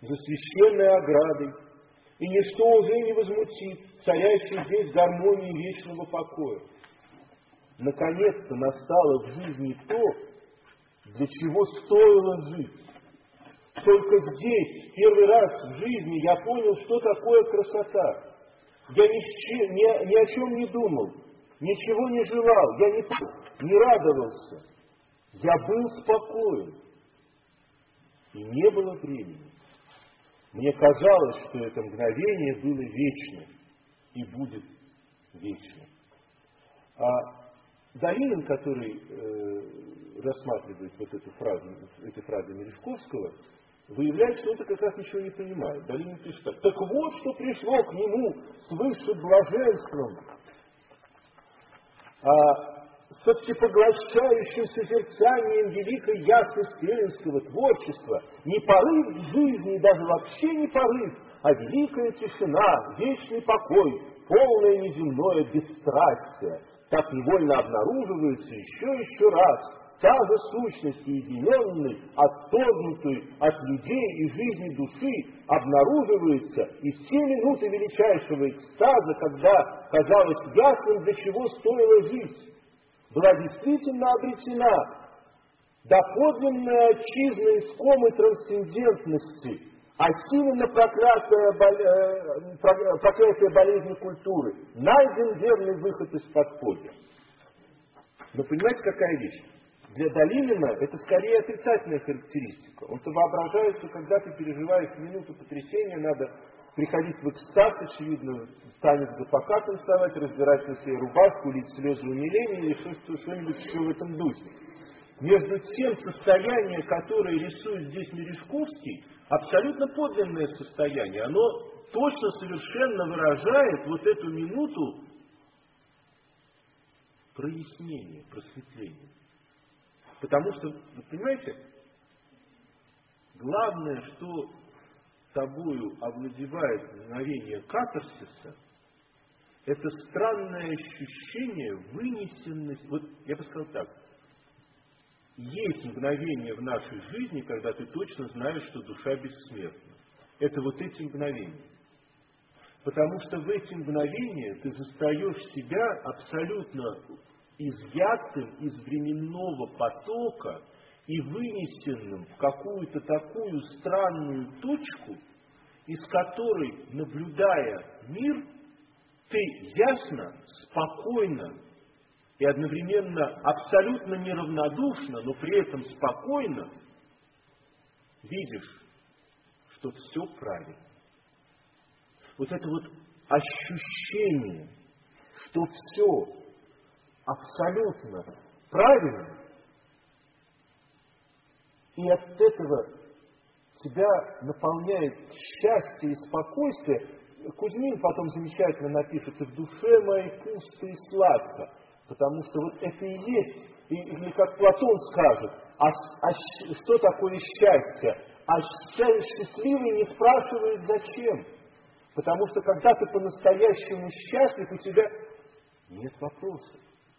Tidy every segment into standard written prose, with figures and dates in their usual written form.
за священной оградой, и ничто уже не возмутит царящей здесь гармонии вечного покоя. Наконец-то настало в жизни то, для чего стоило жить. Только здесь, первый раз в жизни, я понял, что такое красота. Я ни о чем не думал, ничего не желал, я не радовался. Я был спокоен. И не было времени. Мне казалось, что это мгновение было вечно и будет вечно. А Долинин, который рассматривает вот эту фразу, эти фразы Мережковского, выявляет, что это как раз ничего не понимает. Долинин пишет так: так вот, что пришло к нему свыше блаженством, со всепоглощающим созерцанием великой ясности эллинского творчества, не порыв в жизни, даже вообще не порыв, а великая тишина, вечный покой, полное неземное бесстрастие. Так невольно обнаруживается еще раз та же сущность уединенной, отторгнутой от людей и жизни души, обнаруживается и в те минуты величайшего экстаза, когда казалось ясным, для чего стоило жить, была действительно обретена доподлинная отчизна искомой трансцендентности, осилено проклятие болезни культуры, найден верный выход из подполья. Но понимаете, какая вещь? Для Долинина это скорее отрицательная характеристика. Он-то воображает, что когда ты переживаешь минуту потрясения, надо приходить в экстаз, очевидно, танец гопака танцевать, разбирать на себе рубашку, лить слезы умиления или что-нибудь еще в этом духе. Между тем, состояние, которое рисует здесь Мережковский, абсолютно подлинное состояние. Оно точно, совершенно выражает вот эту минуту прояснения, просветления. Потому что, вы понимаете, главное, что тобою овладевает мгновение катарсиса, это странное ощущение вынесенности. Вот я бы сказал так: есть мгновения в нашей жизни, когда ты точно знаешь, что душа бессмертна. Это вот эти мгновения. Потому что в эти мгновения ты застаешь себя абсолютно изъятым из временного потока и вынесенным в какую-то такую странную точку, из которой, наблюдая мир, ты ясно, спокойно и одновременно абсолютно неравнодушно, но при этом спокойно видишь, что все правильно. Вот это вот ощущение, что все абсолютно правильно, и от этого тебя наполняет счастье и спокойствие. Кузьмин потом замечательно напишет: «И в душе моей пусто и сладко», потому что вот это и есть, или как Платон скажет, что такое счастье? А счастливый не спрашивает зачем, потому что когда ты по-настоящему счастлив, у тебя нет вопросов.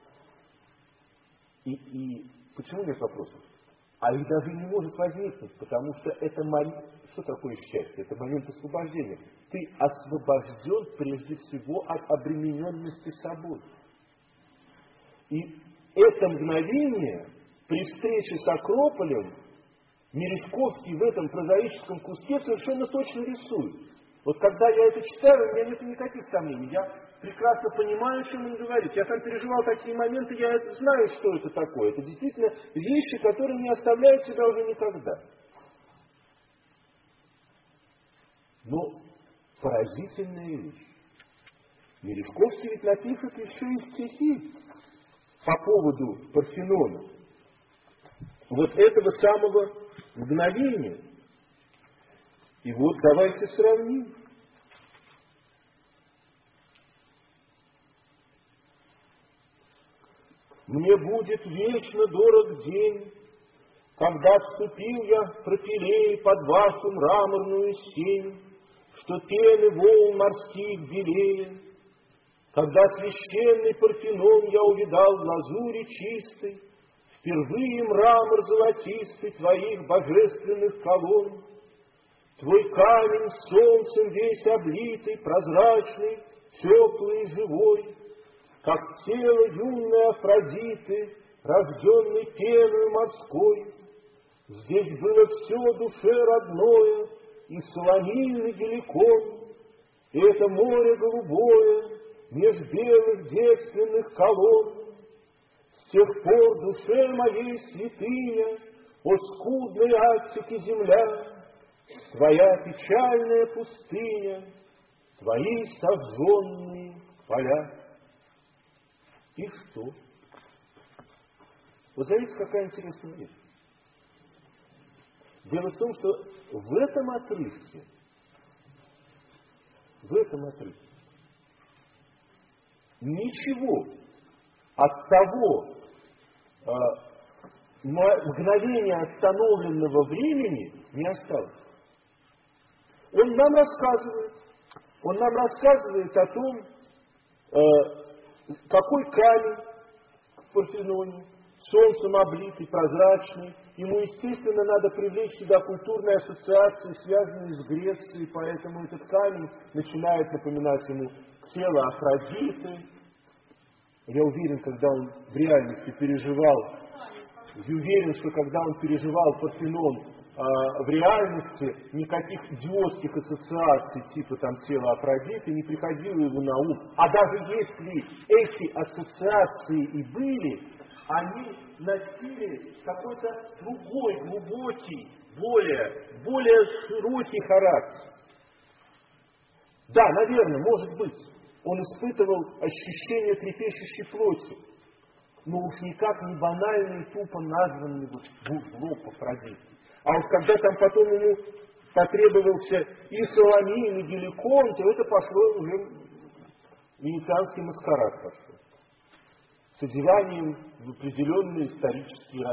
И почему нет вопросов? А их даже не может возникнуть, потому что это момент. Что такое счастье? Это момент освобождения. Ты освобожден прежде всего от обремененности собой. И это мгновение при встрече с Акрополем Мережковский в этом прозаическом куске совершенно точно рисует. Вот когда я это читаю, у меня нет никаких сомнений. Я прекрасно понимаю, о чем он говорит. Я сам переживал такие моменты, я знаю, что это такое. Это действительно вещи, которые не оставляют тебя уже никогда. Но поразительная вещь. Мережковский ведь напишет еще и стихи по поводу Парфенона. Вот этого самого мгновения. И вот давайте сравним. Мне будет вечно дорог день, когда вступил я в пропилей под вашу мраморную сень, что пены волн морских белее, когда священный Парфенон я увидал в лазури чистой, впервые мрамор золотистый твоих божественных колонн, Твой камень солнцем весь облитый, прозрачный, теплый и живой, как тело юной Афродиты, рожденной пеною морской. Здесь было все душе родное, и солонильный геликон, и это море голубое, меж белых девственных колонн. С тех пор душе моей святыня, о скудной Аттики земля, твоя печальная пустыня, твои сожженные поля. И что? Вот заметьте, какая интересная вещь. Дело в том, что в этом отрывке ничего от того мгновения остановленного времени не осталось. Он нам рассказывает о том, какой камень в Парфеноне, солнцем облитый, прозрачный. Ему, естественно, надо привлечь сюда культурные ассоциации, связанные с Грецией, поэтому этот камень начинает напоминать ему тело Афродиты. Я уверен, когда он в реальности переживал, что когда он переживал Парфенон, в реальности никаких идиотских ассоциаций типа там тела Афродиты не приходило ему на ум. А даже если эти ассоциации и были, они носили какой-то другой, глубокий, более широкий характер. Да, наверное, может быть, он испытывал ощущение трепещущей плоти, но уж никак не банальный и тупо названный в лоб Афродиты. А вот когда там потом ему потребовался и Соломин, и Геликон, то это пошло уже венецианский маскарад пошел. С одеванием в определенные исторические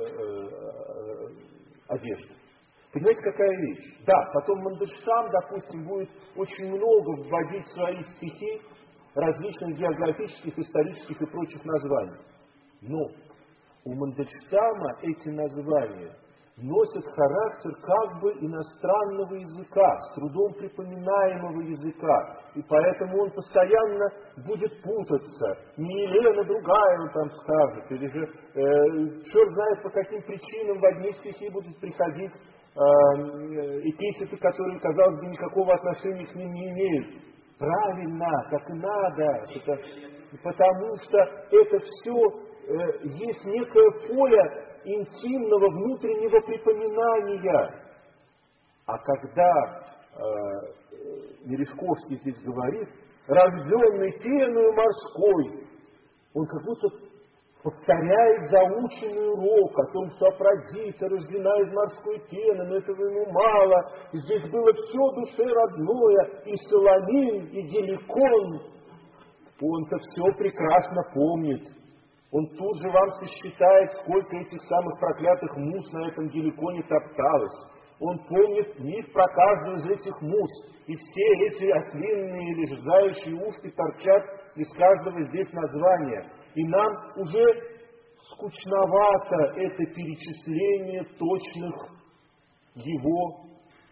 одежды. Понимаете, какая вещь? Да, потом Мандельштам, допустим, будет очень много вводить в свои стихи различных географических, исторических и прочих названий. Но у Мандельштама эти названия носят характер как бы иностранного языка, с трудом припоминаемого языка. И поэтому он постоянно будет путаться. Не Елена, другая, он там скажет. Или же, черт знает по каким причинам в одни стихи будут приходить эпитеты, которые, казалось бы, никакого отношения к ним не имеют. Правильно, так и надо. Потому что это все есть некое поле интимного внутреннего припоминания. А когда Мережковский здесь говорит, рожденный пеною морской, он как будто повторяет заученный урок о том, что Афродита рождена из морской пены, но этого ему мало. И здесь было все душе родное, и Соломин, и Геликон. Он-то все прекрасно помнит. Он тут же вам сосчитает, сколько этих самых проклятых мус на этом Геликоне топталось. Он помнит миф про каждую из этих мус. И все эти ослинные или заячьи ушки торчат из каждого здесь названия. И нам уже скучновато это перечисление точных его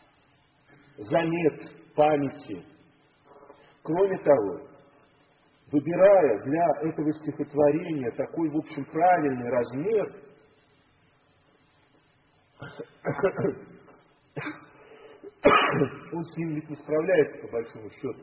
замет памяти. Кроме того, выбирая для этого стихотворения такой, в общем, правильный размер, он с ним ведь не справляется, по большому счету.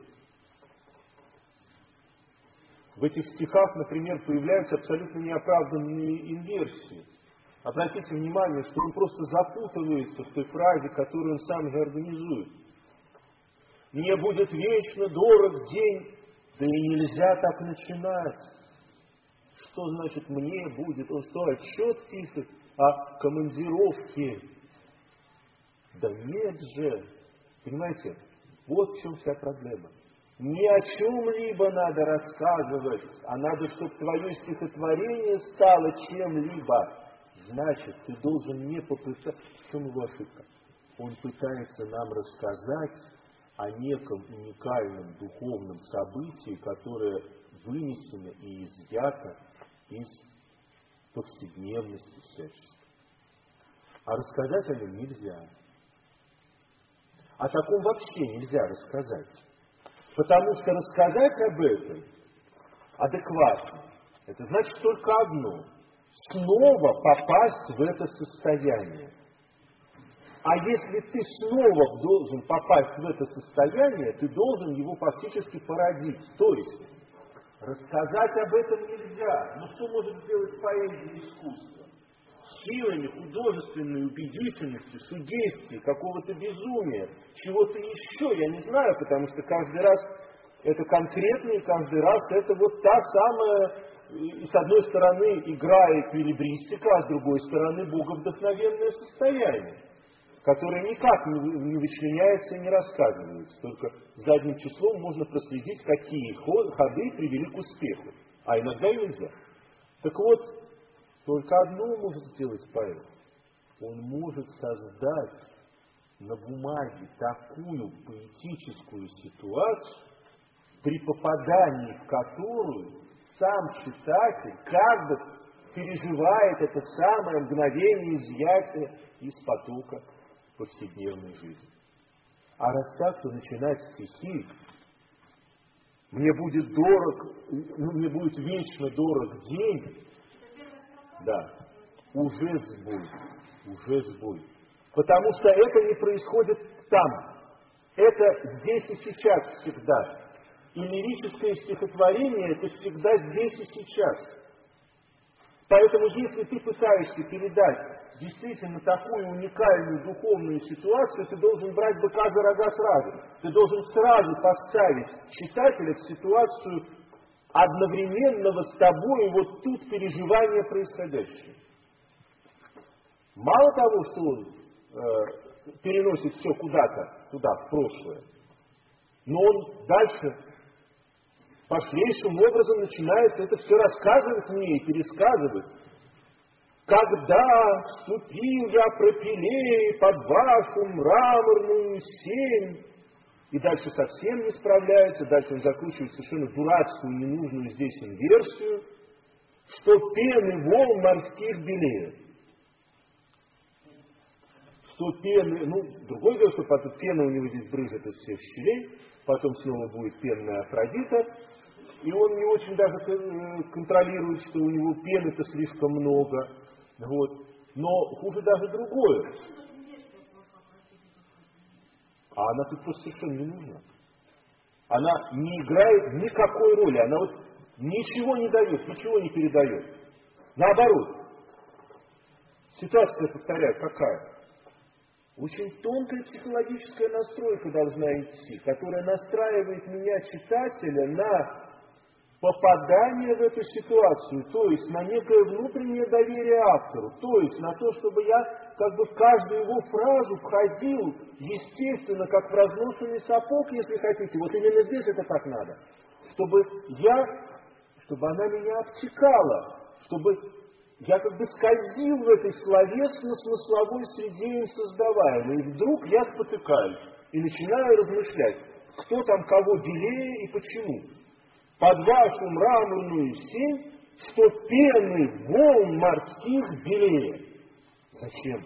В этих стихах, например, появляются абсолютно неоправданные инверсии. Обратите внимание, что он просто запутывается в той фразе, которую он сам же организует. «Мне будет вечно дорог день», да и нельзя так начинать. Что значит «мне будет»? Он что, отчет пишет о командировке? Да нет же. Понимаете, вот в чем вся проблема. Не о чем-либо надо рассказывать, а надо, чтобы твое стихотворение стало чем-либо. Значит, ты должен не попытаться... В чем его ошибка? Он пытается нам рассказать о неком уникальном духовном событии, которое вынесено и изъято из повседневности всяческой. А рассказать о нем нельзя. о таком вообще нельзя рассказать. Потому что рассказать об этом адекватно, это значит только одно – снова попасть в это состояние. А если ты снова должен попасть в это состояние, ты должен его фактически породить. То есть, рассказать об этом нельзя. Но что может сделать поэзия и искусство? Силами художественной убедительности, судействия, какого-то безумия, чего-то еще, я не знаю, потому что каждый раз это конкретно, и каждый раз это вот та самая, и с одной стороны, игра эквилибристика, а с другой стороны, боговдохновенное состояние, которое никак не вычленяется и не рассказывается. Только задним числом можно проследить, какие ходы привели к успеху. А иногда и нельзя. Так вот, только одно может сделать поэт. Он может создать на бумаге такую поэтическую ситуацию, при попадании в которую сам читатель как бы переживает это самое мгновение изъятия из потока повседневной жизни. А раз так, то начинать стихи мне будет дорог, мне будет вечно дорог день. Да, уже сбой. Потому что это не происходит там. Это здесь и сейчас всегда. И лирическое стихотворение это всегда здесь и сейчас. Поэтому если ты пытаешься передать действительно такую уникальную духовную ситуацию, ты должен брать быка за рога сразу. Ты должен сразу поставить читателя в ситуацию одновременного с тобой вот тут переживания происходящего. Мало того, что он переносит все куда-то, туда, в прошлое, но он дальше пошлейшим образом начинает это все рассказывать мне и пересказывать. Когда вступил я пропилей под вашу мраморную сень, и дальше совсем не справляется, дальше он закручивает совершенно дурацкую, ненужную здесь инверсию, что пены волн морских белеет. Что пены, другое дело, что потом пена у него здесь брызжет из всех щелей, потом снова будет пенная Афродита, и он не очень даже контролирует, что у него пены-то слишком много. Вот. Но хуже даже другое. А она тут просто совершенно не нужна. Она не играет никакой роли. Она вот ничего не дает, ничего не передает. Наоборот. Ситуация, повторяю, какая? Очень тонкая психологическая настройка должна идти, которая настраивает меня, читателя, на попадание в эту ситуацию, то есть на некое внутреннее доверие автору, то есть на то, чтобы я как бы в каждую его фразу входил, естественно, как в разношенный сапог, если хотите. Вот именно здесь это так надо. Чтобы она меня обтекала, чтобы я как бы скользил в этой словесно-смысловой среде им создаваемой. И вдруг я спотыкаюсь и начинаю размышлять, кто там кого белее и почему. Под вашу мраморную сень, что пены волн морских белее. Зачем?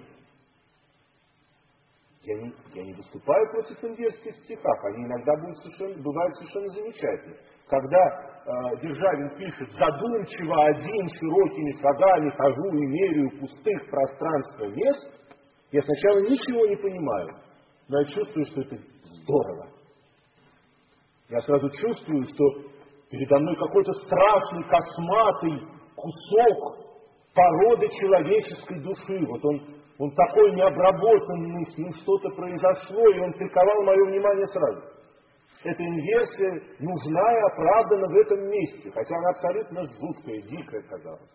Я не выступаю против инверсии в стихах, они иногда бывают совершенно замечательны. Когда Державин пишет задумчиво один широкими шагами хожу и меряю пустых пространства мест, я сначала ничего не понимаю, но я чувствую, что это здорово. Я сразу чувствую, что передо мной какой-то страшный косматый кусок породы человеческой души. Вот он такой необработанный, с ним что-то произошло, и он приковал мое внимание сразу. Эта инверсия нужна и оправдана в этом месте, хотя она абсолютно жуткая, дикая, казалось.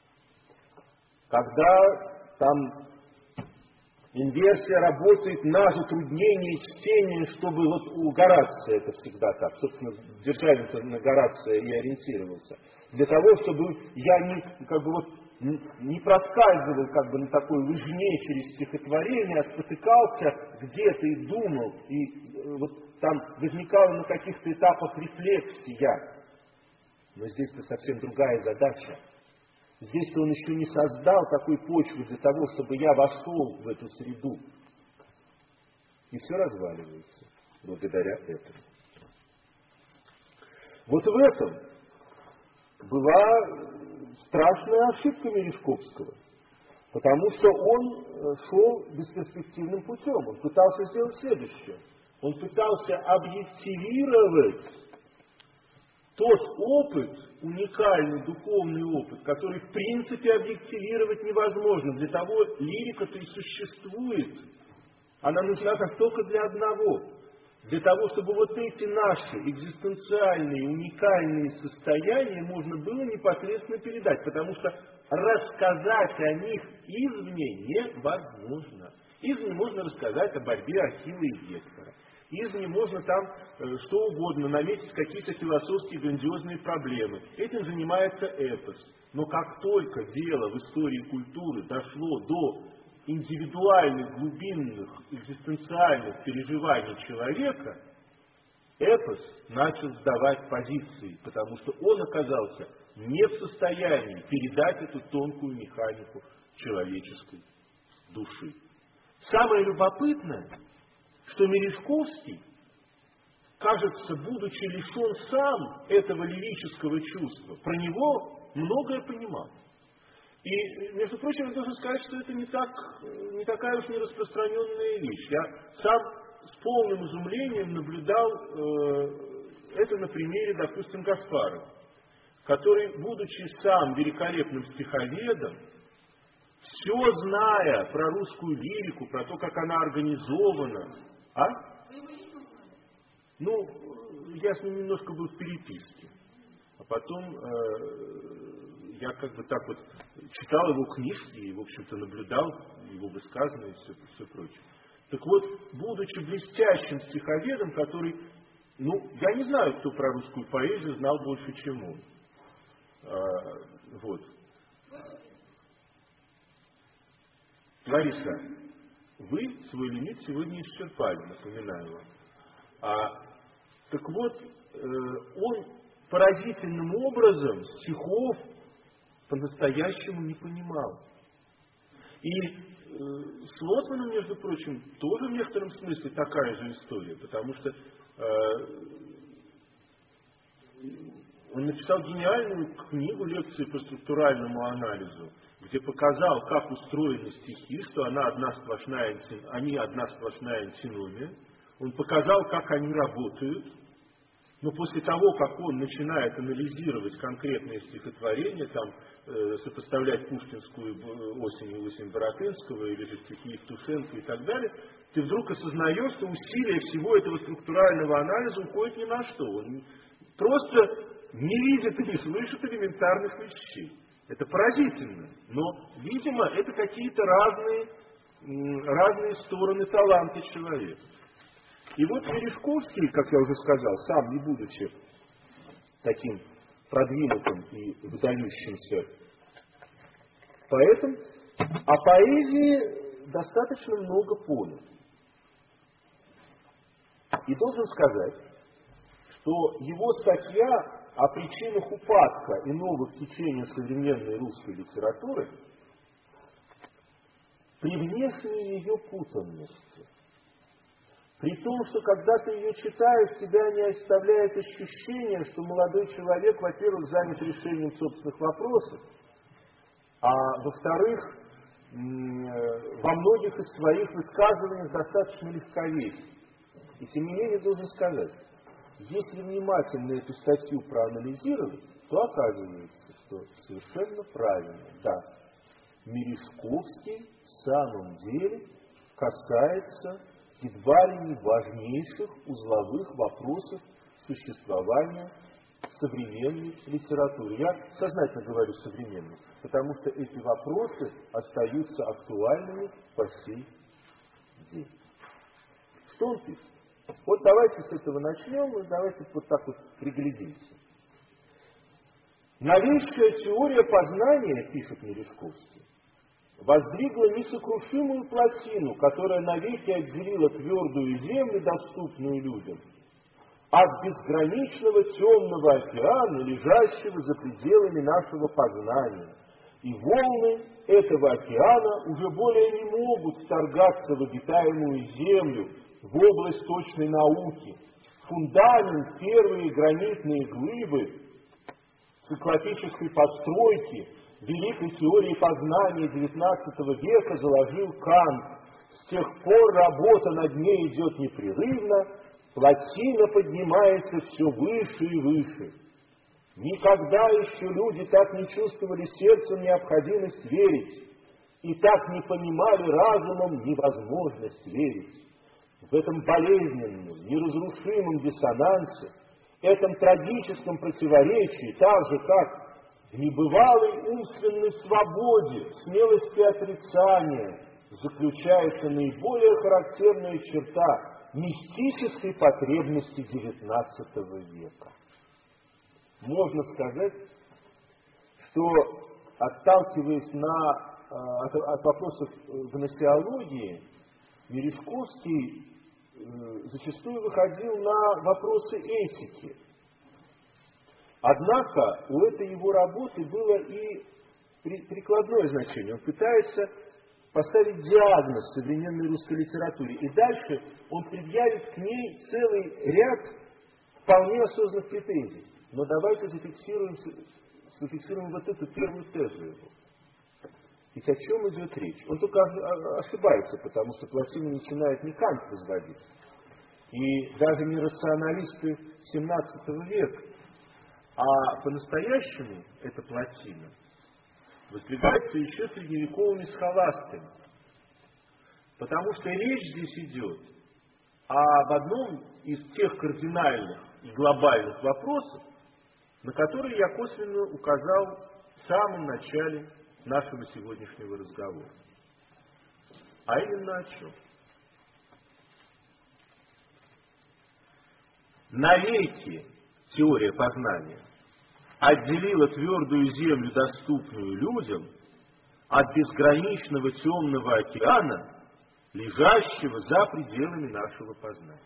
Когда там инверсия работает на затруднение чтения, чтобы вот у Горация это всегда так. Собственно, Державин на Горация и ориентировался. Для того, чтобы я не проскальзывал на такой лыжне через стихотворение, а спотыкался где-то и думал, и вот там возникала на каких-то этапах рефлексия. Но здесь-то совсем другая задача. Здесь-то он еще не создал такой почвы для того, чтобы я вошел в эту среду. И все разваливается благодаря этому. Вот в этом была страшная ошибка Мережковского, потому что он шел бесперспективным путем. Он пытался сделать следующее. Он пытался объективировать тот опыт, уникальный духовный опыт, который в принципе объективировать невозможно. Для того лирика-то и существует. Она нужна только для одного. Для того, чтобы вот эти наши экзистенциальные, уникальные состояния можно было непосредственно передать. Потому что рассказать о них извне невозможно. Извне можно рассказать о борьбе Ахилла и Гектора. Извне можно там что угодно, наметить какие-то философские грандиозные проблемы. Этим занимается эпос. Но как только дело в истории культуры дошло до индивидуальных, глубинных, экзистенциальных переживаний человека, эпос начал сдавать позиции, потому что он оказался не в состоянии передать эту тонкую механику человеческой души. Самое любопытное, что Мережковский, кажется, будучи лишен сам этого лирического чувства, про него многое понимал. И, между прочим, я должен сказать, что это не такая уж нераспространенная вещь. Я сам с полным изумлением наблюдал это на примере, допустим, Гаспарова, который, будучи сам великолепным стиховедом, все зная про русскую лирику, про то, как она организована. Ну, я с ним немножко был в переписке. А потом я как бы так вот читал его книжки и, в общем-то, наблюдал его высказывания и все прочее. Так вот, будучи блестящим стиховедом, который, я не знаю, кто про русскую поэзию знал больше, чем он. Вот. Лариса, вы свой лимит сегодня исчерпали, напоминаю вам. Так вот, он поразительным образом стихов по-настоящему не понимал. И с Лотманом, между прочим, тоже в некотором смысле такая же история, потому что он написал гениальную книгу, лекции по структуральному анализу, где показал, как устроены стихи, что они одна сплошная антиномия. Он показал, как они работают. Но после того, как он начинает анализировать конкретные стихотворения, там, сопоставлять пушкинскую «Осень» и «Осень» Боротынского, или же стихи Евтушенко и так далее, ты вдруг осознаешь, что усилие всего этого структурального анализа уходит ни на что. Он просто не видит и не слышит элементарных вещей. Это поразительно. Но, видимо, это какие-то разные стороны таланта человека. И вот Мережковский, как я уже сказал, сам не будучи таким продвинутым и выдающимся поэтом, о поэзии достаточно много понял. И должен сказать, что его статья о причинах упадка и новых течений современной русской литературы при внешней ее путанности, при том, что когда ты ее читаешь, тебя не оставляет ощущение, что молодой человек, во-первых, занят решением собственных вопросов, а во-вторых, во многих из своих высказываниях достаточно легковесен. И тем не менее должен сказать, если внимательно эту статью проанализировать, то оказывается, что совершенно правильно, да, Мережковский в самом деле касается едва ли не важнейших узловых вопросов существования современной литературы. Я сознательно говорю современной, потому что эти вопросы остаются актуальными по сей день. Что он пишет? Вот давайте с этого начнем, и давайте вот так вот приглядимся. Новейшая теория познания, пишет Мережковский, воздвигла несокрушимую плотину, которая навеки отделила твердую землю, доступную людям, от безграничного темного океана, лежащего за пределами нашего познания. И волны этого океана уже более не могут вторгаться в обитаемую землю, в область точной науки, фундамент, первые гранитные глыбы циклопической постройки великой теории познания XIX века заложил Кант. С тех пор работа над ней идет непрерывно, плотина поднимается все выше и выше. Никогда еще люди так не чувствовали сердцем необходимость верить и так не понимали разумом невозможность верить. В этом болезненном, неразрушимом диссонансе, этом трагическом противоречии, так же, как в небывалой умственной свободе, смелости отрицания, заключается наиболее характерная черта мистической потребности XIX века. Можно сказать, что, отталкиваясь от вопросов гносеологии, Мережковский зачастую выходил на вопросы этики. Однако у этой его работы было и прикладное значение. Он пытается поставить диагноз современной русской литературе. И дальше он предъявит к ней целый ряд вполне осознанных претензий. Но давайте зафиксируем вот эту первую тезу его. Ведь о чем идет речь? Он только ошибается, потому что плотину начинает не Кант возводить. И даже не рационалисты XVII века. А по-настоящему эта плотина воздвигается еще средневековыми схоластами. Потому что речь здесь идет об одном из тех кардинальных и глобальных вопросов, на которые я косвенно указал в самом начале нашего сегодняшнего разговора. А именно о чем? Навеки теория познания отделила твердую землю, доступную людям, от безграничного темного океана, лежащего за пределами нашего познания.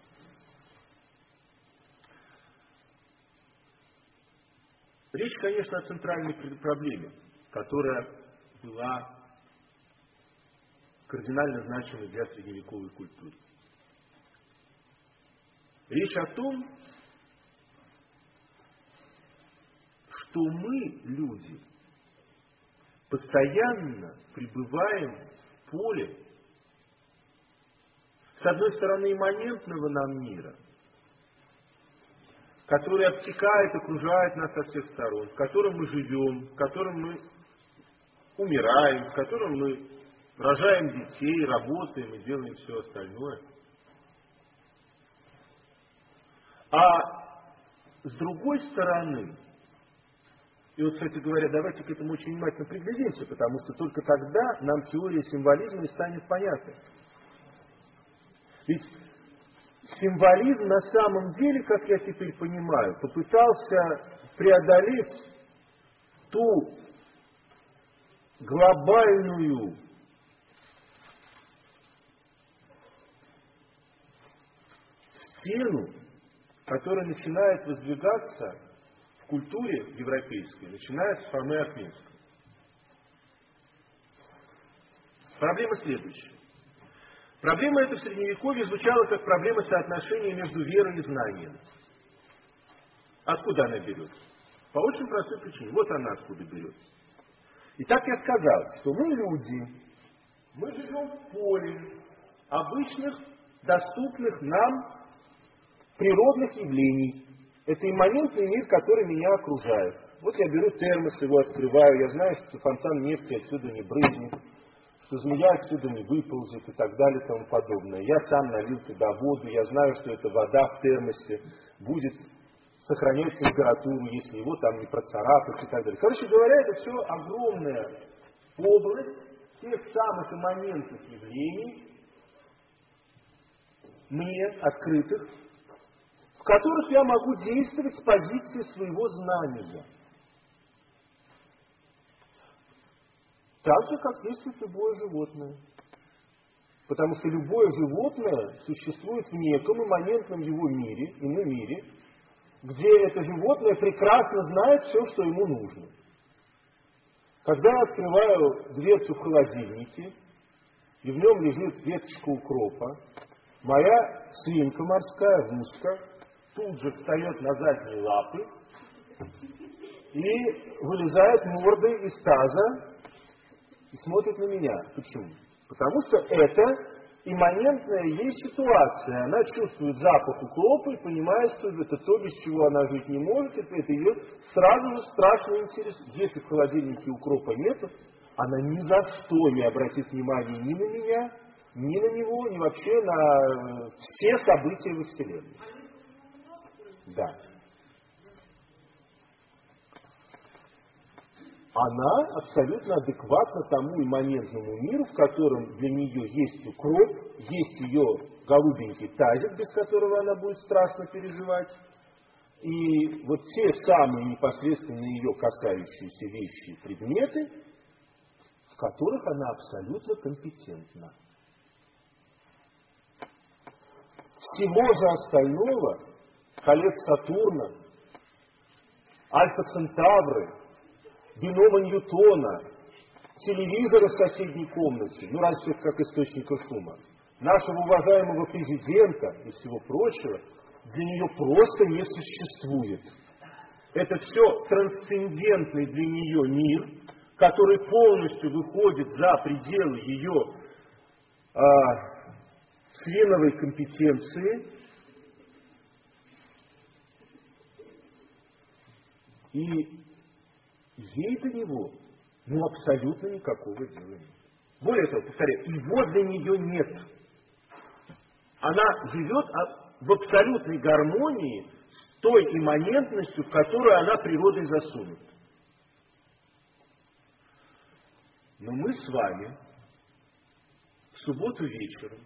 Речь, конечно, о центральной проблеме, которая была кардинально значимой для средневековой культуры. Речь о том, что мы, люди, постоянно пребываем в поле, с одной стороны, имманентного нам мира, который обтекает, окружает нас со всех сторон, в котором мы живем, в котором мы умираем, в котором мы рожаем детей, работаем и делаем все остальное. А с другой стороны, и вот, кстати говоря, давайте к этому очень внимательно приглядимся, потому что только тогда нам теория символизма и станет понятной. Ведь символизм на самом деле, как я теперь понимаю, попытался преодолеть ту глобальную стену, которая начинает воздвигаться в культуре европейской, начиная с Фомы Аквинского. Проблема следующая. Проблема эта в Средневековье звучала как проблема соотношения между верой и знанием. Откуда она берется? По очень простой причине. Вот она откуда берется. Итак, я сказал, что мы люди, мы живем в поле обычных, доступных нам природных явлений. Это имманентный мир, который меня окружает. Вот я беру термос, его открываю, я знаю, что фонтан нефти отсюда не брызнет, что змея отсюда не выползет и так далее и тому подобное. Я сам налил туда воду, я знаю, что эта вода в термосе будет сохранять температуру, если его там не процарапать и так далее. Короче говоря, это все огромная область тех самых имманентных явлений, мне открытых, в которых я могу действовать с позиции своего знания. Так же, как действует любое животное. Потому что любое животное существует в неком имманентном его мире, ином мире, где это животное прекрасно знает все, что ему нужно. Когда я открываю дверцу в холодильнике, и в нем лежит веточка укропа, моя свинка морская, гуска, тут же встает на задние лапы и вылезает мордой из таза и смотрит на меня. Почему? Потому что это имманентная ей ситуация. Она чувствует запах укропа и понимает, что это то, без чего она жить не может, это ее сразу же страшно интересует. Если в холодильнике укропа нет, она ни за что не обратит внимания ни на меня, ни на него, ни вообще на все события во Вселенной. Да. Она абсолютно адекватна тому имманентному миру, в котором для нее есть укроп, есть ее голубенький тазик, без которого она будет страшно переживать. И вот те самые непосредственно ее касающиеся вещи и предметы, в которых она абсолютно компетентна. Всего же остального, колец Сатурна, Альфа-Центавры, бинома Ньютона, телевизора в соседней комнате, ну разве это как источника шума, нашего уважаемого президента и всего прочего, для нее просто не существует. Это все трансцендентный для нее мир, который полностью выходит за пределы ее членовой компетенции. И ей до него, абсолютно никакого дела нет. Более того, повторяю, его для нее нет. Она живет в абсолютной гармонии с той имманентностью, в которую она природой засунута. Но мы с вами в субботу вечером,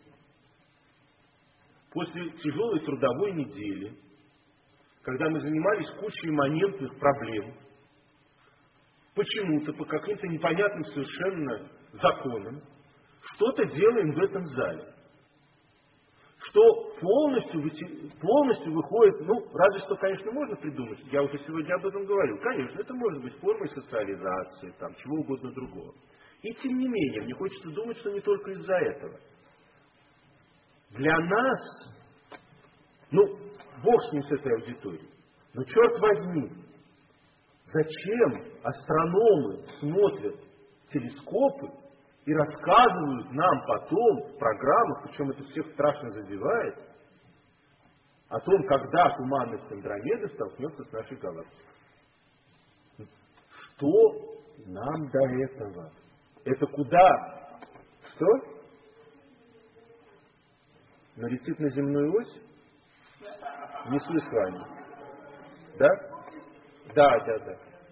после тяжелой трудовой недели, когда мы занимались кучей имманентных проблем, почему-то, по каким-то непонятным совершенно законам, что-то делаем в этом зале. Что полностью выходит, разве что, конечно, можно придумать, я уже сегодня об этом говорил, конечно, это может быть формой социализации, чего угодно другого. И тем не менее, мне хочется думать, что не только из-за этого. Для нас, бог с ним, с этой аудиторией, но черт возьми, зачем астрономы смотрят телескопы и рассказывают нам потом в программах, причем это всех страшно задевает, о том, когда туманность Андромеды столкнется с нашей галактикой? Что нам до этого? Это куда? Что? Налетит на земную ось? Не слышу с вами. Да? Да.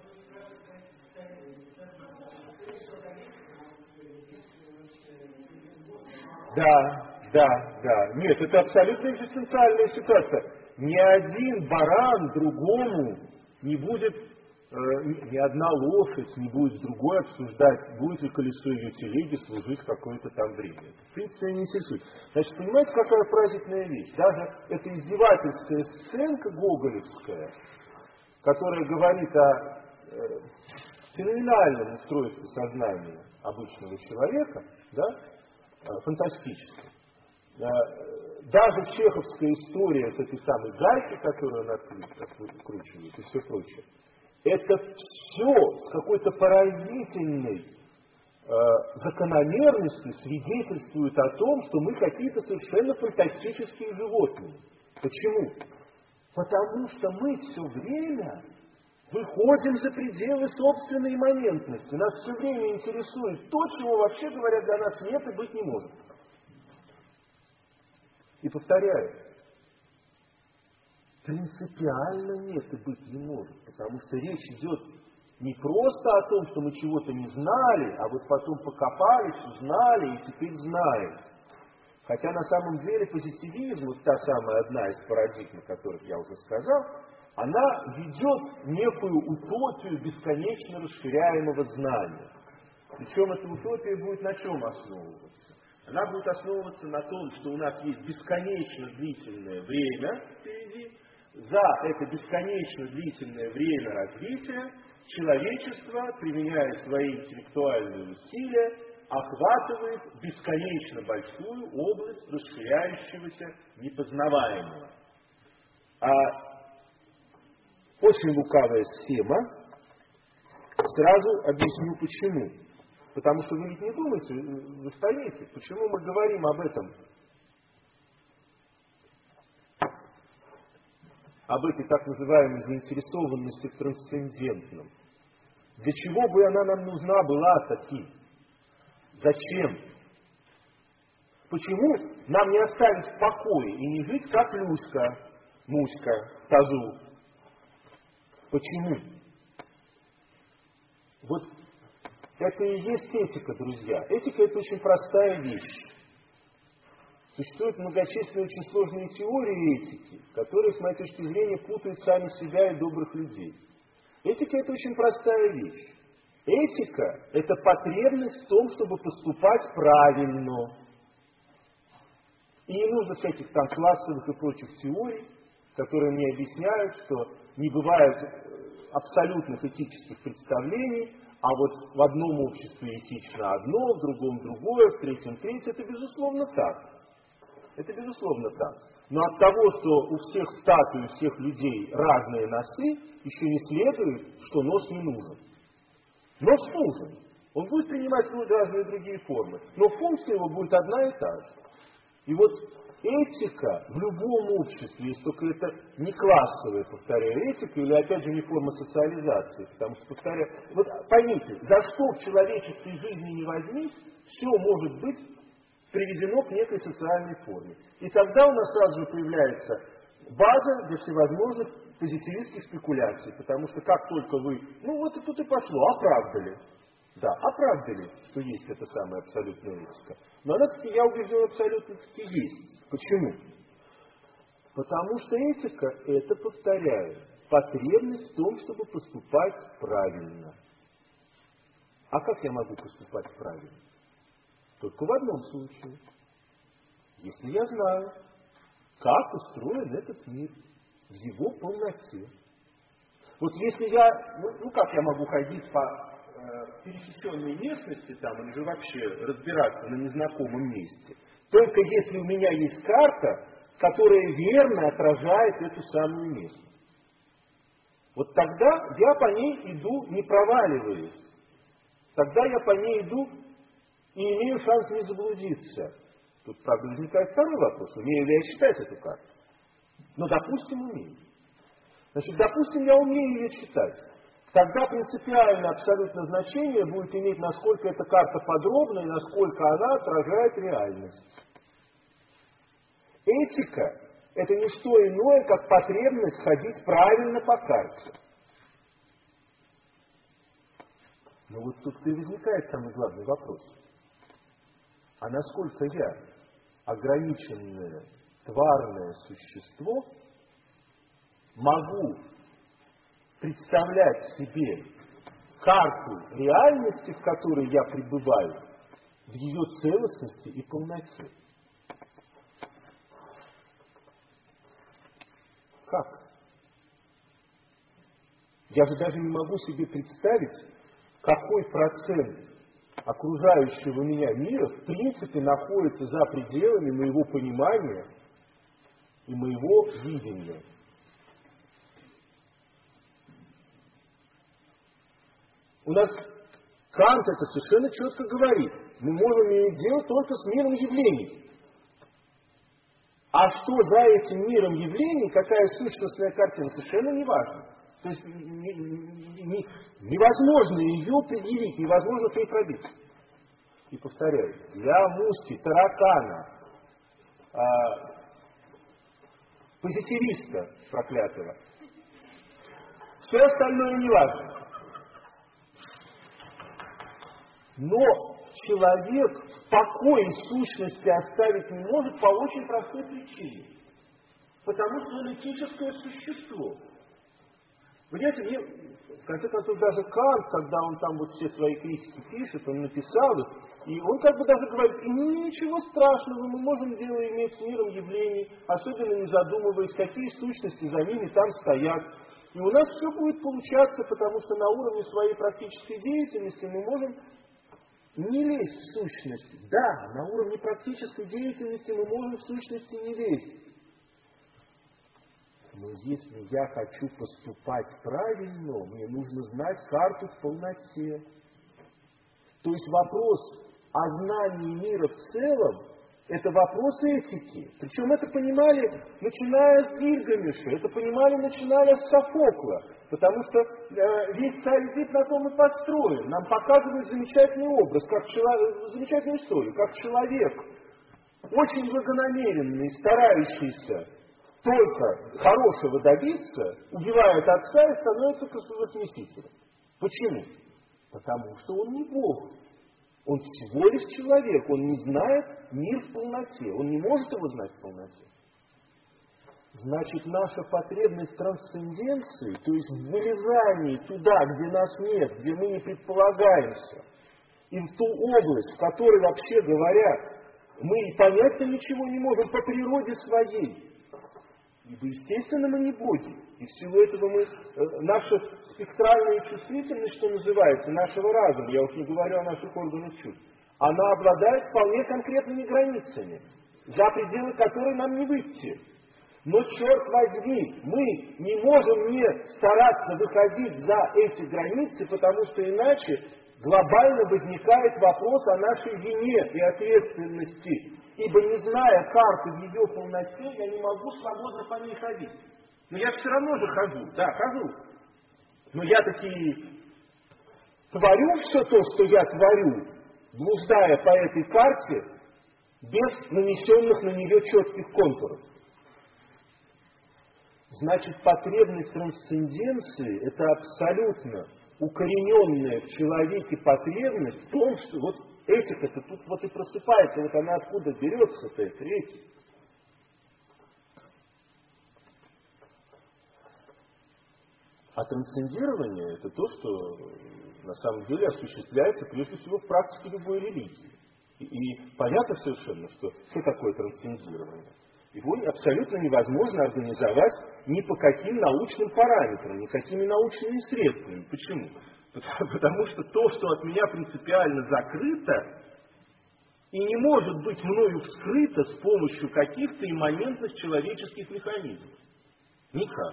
Да. Нет, это абсолютно экзистенциальная ситуация. Ни один баран другому не будет, ни одна лошадь не будет с другой обсуждать, будет ли колесо ее телеги служить какое-то там время. В принципе, не интересует. Значит, понимаете, какая поразительная вещь? Даже эта издевательская сценка гоголевская, которая говорит о феноменальном устройстве сознания обычного человека, фантастическом. Даже чеховская история с этой самой гайкой, которую он откручивает, и все прочее, это все с какой-то поразительной закономерностью свидетельствует о том, что мы какие-то совершенно фантастические животные. Почему? Потому что мы все время выходим за пределы собственной имманентности. Нас все время интересует то, чего, вообще говоря, для нас нет и быть не может. И повторяю, принципиально нет и быть не может, потому что речь идет не просто о том, что мы чего-то не знали, а вот потом покопались, узнали и теперь знаем. Хотя на самом деле позитивизм, вот та самая одна из парадигм, о которых я уже сказал, она ведет некую утопию бесконечно расширяемого знания. Причем эта утопия будет на чем основываться? Она будет основываться на том, что у нас есть бесконечно длительное время впереди. За это бесконечно длительное время развития человечество, применяя свои интеллектуальные усилия, охватывает бесконечно большую область расширяющегося непознаваемого. А очень лукавая схема, сразу объясню почему. Потому что вы ведь не думаете, вы стоите, почему мы говорим об этом, об этой так называемой заинтересованности в трансцендентном. Для чего бы она нам нужна была таки? Зачем? Почему нам не оставить в покое и не жить как Люська, Муська в тазу? Почему? Вот это и есть этика, друзья. Этика — это очень простая вещь. Существуют многочисленные очень сложные теории этики, которые, с моей точки зрения, путают сами себя и добрых людей. Этика — это очень простая вещь. Этика — это потребность в том, чтобы поступать правильно. И не нужно всяких там классовых и прочих теорий, которые мне объясняют, что не бывает абсолютных этических представлений, а вот в одном обществе этично одно, в другом другое, в третьем третье. Это безусловно так. Это безусловно так. Но от того, что у всех статуй, у всех людей разные носы, еще не следует, что нос не нужен. Нос нужен. Он будет принимать разные другие формы. Но функция его будет одна и та же. И вот этика в любом обществе, если только это не классовая, повторяю, этика, или опять же не форма социализации, потому что, повторяю, вот поймите, за что в человеческой жизни не возьмись, все может быть приведено к некой социальной форме. И тогда у нас сразу же появляется база для всевозможных позитивистских спекуляций, потому что как только вы, ну вот и тут и пошло, оправдали. Да, оправдали, что есть эта самая абсолютная этика. Но она, таки, я убежден, абсолютно-таки есть. Почему? Потому что этика — это, повторяю, потребность в том, чтобы поступать правильно. А как я могу поступать правильно? Только в одном случае. Если я знаю, как устроен этот мир в его полноте. Вот если я, ну как я могу ходить по пересеченной местности там, или же вообще разбираться на незнакомом месте, только если у меня есть карта, которая верно отражает эту самую местность. Вот тогда я по ней иду, не проваливаясь. Тогда я по ней иду и имею шанс не заблудиться. Тут, правда, возникает второй вопрос. Умею ли я читать эту карту? Но, допустим, умею. Значит, допустим, я умею ее читать. Тогда принципиальное абсолютно значение будет иметь, насколько эта карта подробна и насколько она отражает реальность. Этика — это не что иное, как потребность ходить правильно по карте. Но вот тут и возникает самый главный вопрос. А насколько я, ограниченное тварное существо, могу представлять себе карту реальности, в которой я пребываю, в ее целостности и полноте? Как? Я же даже не могу себе представить, какой процент окружающего меня мира в принципе находится за пределами моего понимания и моего видения. У нас Кант это совершенно четко говорит. Мы можем иметь дело только с миром явлений. А что за этим миром явлений, какая сущностная картина, совершенно не важно. То есть невозможно ее предъявить, невозможно к ней пробиться. И повторяю, для муски, таракана, позитивиста проклятого, все остальное не важно. Но человек в покое сущности оставить не может по очень простой причине. Потому что он этическое существо. Вы знаете, мне, в конце концов, даже Кант, когда он там вот все свои критики пишет, он написал их, и он как бы даже говорит, ничего страшного, мы можем дело иметь с миром явлений, особенно не задумываясь, какие сущности за ними там стоят. И у нас все будет получаться, потому что на уровне своей практической деятельности мы можем Не лезть в сущность. Да, на уровне практической деятельности мы можем в сущности не лезть. Но если я хочу поступать правильно, мне нужно знать карту в полноте. То есть вопрос о знании мира в целом – это вопрос этики. Причем это понимали, начиная с Гильгамеша, это понимали, начиная с Софокла. Потому что весь царь Эдип на том и построен. Нам показывают замечательный образ, замечательную историю, как человек, очень благонамеренный, старающийся только хорошего добиться, убивает отца и становится красовосмесителем. Почему? Потому что он не Бог. Он всего лишь человек, он не знает мир в полноте, он не может его знать в полноте. Значит, наша потребность в трансценденции, то есть в вылезании туда, где нас нет, где мы не предполагаемся, и в ту область, в которой, вообще говоря, мы и понять-то ничего не можем по природе своей. Ибо, естественно, мы не боги. И в силу этого наша спектральная чувствительность, что называется, нашего разума, я уж не говорю о наших органах чувств, она обладает вполне конкретными границами, за пределы которой нам не выйти. Но, черт возьми, мы не можем не стараться выходить за эти границы, потому что иначе глобально возникает вопрос о нашей вине и ответственности. Ибо, не зная карты в ее полноте, я не могу свободно по ней ходить. Но я все равно же хожу, да, хожу. Но я таки творю все то, что я творю, блуждая по этой карте, без нанесенных на нее четких контуров. Значит, потребность трансценденции – это абсолютно укорененная в человеке потребность в том, что вот этика-то тут вот и просыпается, вот она откуда берется-то, эта этика. А трансцендирование – это то, что на самом деле осуществляется прежде всего в практике любой религии. И понятно совершенно, что такое трансцендирование. Его абсолютно невозможно организовать ни по каким научным параметрам, никакими научными средствами. Почему? Потому что то, что от меня принципиально закрыто, и не может быть мною вскрыто с помощью каких-то имманентных человеческих механизмов. Никак.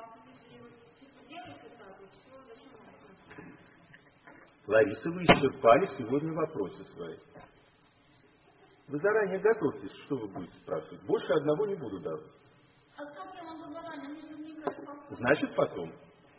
Лариса, вы исчерпали сегодня вопросы свои. Вы заранее готовьтесь, что вы будете спрашивать. Больше одного не буду давать. Значит, потом.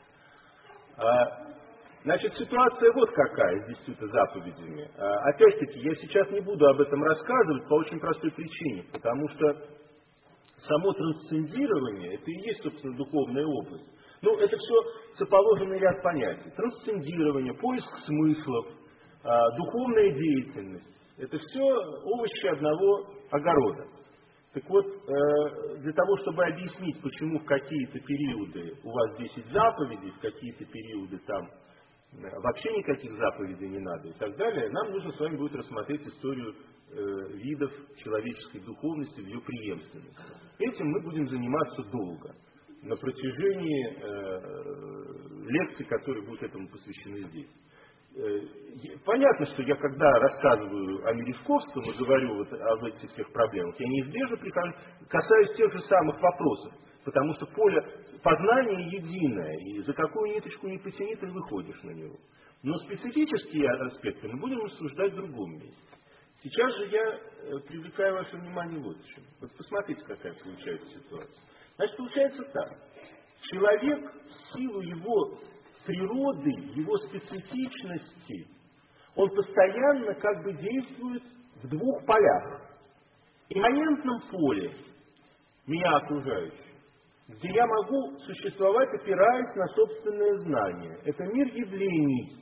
Значит, ситуация вот какая с 10 заповедями. Опять-таки, я сейчас не буду об этом рассказывать по очень простой причине, потому что само трансцендирование, это и есть, собственно, духовная область. Ну, это все соположенный ряд понятий. Трансцендирование, поиск смыслов, духовная деятельность. Это все овощи одного огорода. Так вот, для того, чтобы объяснить, почему в какие-то периоды у вас 10 заповедей, в какие-то периоды там вообще никаких заповедей не надо и так далее, нам нужно с вами будет рассмотреть историю видов человеческой духовности в ее преемственности. Этим мы будем заниматься долго, на протяжении лекций, которые будут этому посвящены здесь. Понятно, что я когда рассказываю о Мережковском и говорю вот об этих всех проблемах, я неизбежно касаюсь тех же самых вопросов, потому что поле познания единое, и за какую ниточку не потяни, ты выходишь на него. Но специфические аспекты мы будем обсуждать в другом месте. Сейчас же я привлекаю ваше внимание вот к чему. Вот посмотрите, какая получается ситуация. Значит, получается так. Человек в силу его природы, его специфичности, он постоянно как бы действует в двух полях. Имманентном поле, меня окружающего, где я могу существовать, опираясь на собственное знание. Это мир явлений.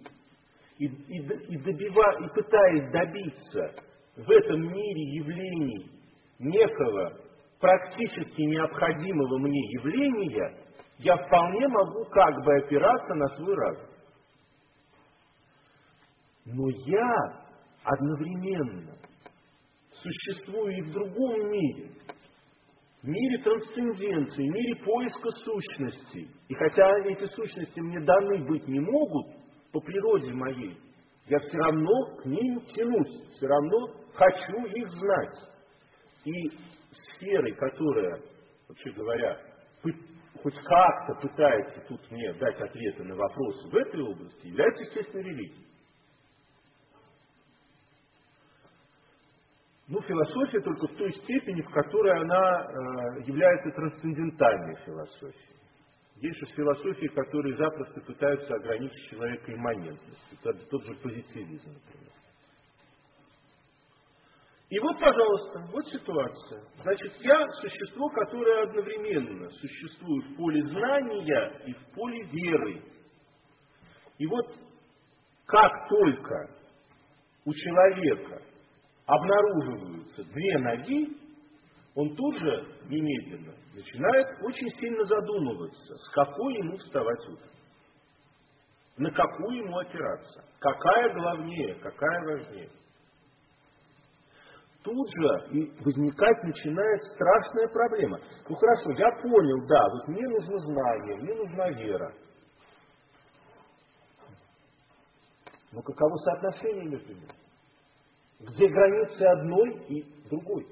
И пытаясь добиться в этом мире явлений некого практически необходимого мне явления, я вполне могу как бы опираться на свой разум. Но я одновременно существую и в другом мире, в мире трансценденции, в мире поиска сущностей. И хотя эти сущности мне даны быть не могут по природе моей, Я все равно к ним тянусь, все равно хочу их знать. И сферой, которая, вообще говоря, хоть как-то пытается тут мне дать ответы на вопросы в этой области, является, естественно, религия. Ну, философия только в той степени, в которой она является трансцендентальной философией. Есть же философии, которые запросто пытаются ограничить человека имманентностью. Тот же позитивизм, например. И вот, пожалуйста, вот ситуация. Значит, я существо, которое одновременно существует в поле знания и в поле веры. И вот как только у человека обнаруживаются две ноги, он тут же немедленно начинает очень сильно задумываться, с какой ему вставать утром, на какую ему опираться, какая главнее, какая важнее. Тут же и возникать начинает страшная проблема. Ну хорошо, я понял, да, вот мне нужно знание, мне нужна вера. Но каково соотношение между ними? Где границы одной и другой?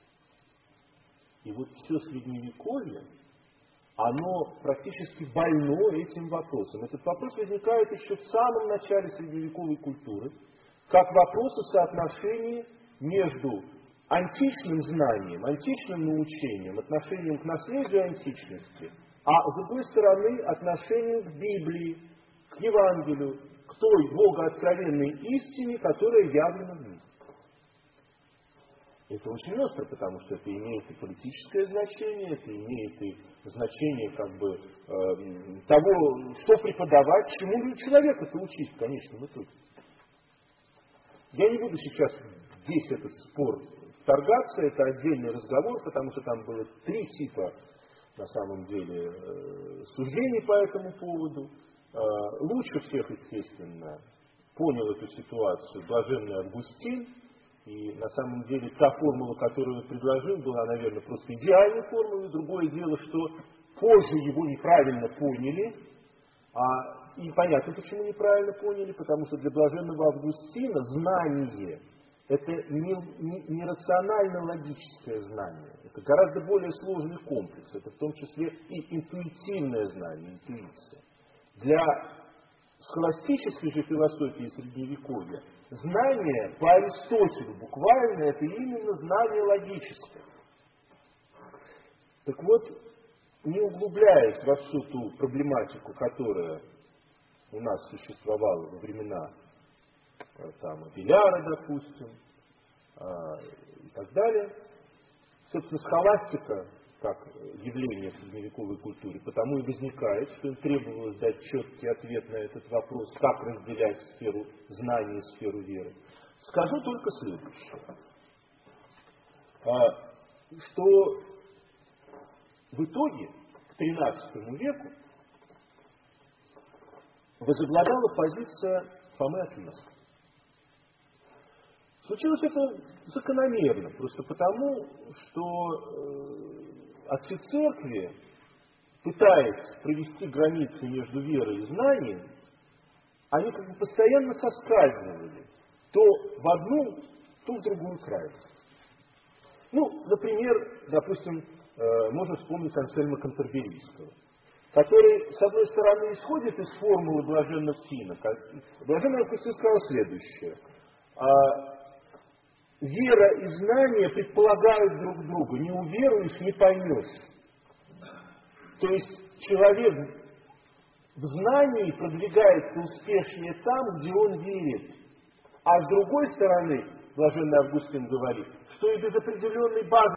И вот все Средневековье, оно практически больно этим вопросом. Этот вопрос возникает еще в самом начале средневековой культуры, как вопрос о соотношении между античным знанием, античным научением, отношением к наследию античности, а с другой стороны отношением к Библии, к Евангелию, к той богооткровенной истине, которая явлена в них. Это очень остро, потому что это имеет и политическое значение, это имеет и значение того, что преподавать, чему человека-то учить в конечном итоге. Я не буду сейчас весь этот спор вторгаться, это отдельный разговор, потому что там было 3 типа, на самом деле, суждений по этому поводу. Лучше всех, естественно, понял эту ситуацию блаженный Августин, и на самом деле та формула, которую он предложил, была, наверное, просто идеальной формулой. Другое дело, что позже его неправильно поняли, и понятно, почему неправильно поняли, потому что для блаженного Августина знание – это не рационально-логическое знание, это гораздо более сложный комплекс, это в том числе и интуитивное знание, интуиция. Для схоластической же философии Средневековья знание по Аристотелю буквально это именно знание логическое. Так вот, не углубляясь во всю ту проблематику, которая у нас существовала во времена Абеляра, допустим, и так далее, собственно, схоластика, как явление в средневековой культуре, потому и возникает, что им требовалось дать четкий ответ на этот вопрос, как разделять сферу знаний и сферу веры. Скажу только следующее, что в итоге к XIII веку возобладала позиция Фомы Аквинского. Случилось это закономерно, просто потому, что отцы церкви, пытаясь провести границы между верой и знанием, они как бы постоянно соскальзывали то в одну, то в другую крайность. Ну, например, допустим, можно вспомнить Ансельма Канторберийского, который, с одной стороны, исходит из формулы блаженного Августина. Блаженный Августин сказал следующее. Вера и знание предполагают друг друга. Не уверуешь, не поймешь. То есть человек в знании продвигается успешнее там, где он верит. А с другой стороны, блаженный Августин говорит, что и без определенной базы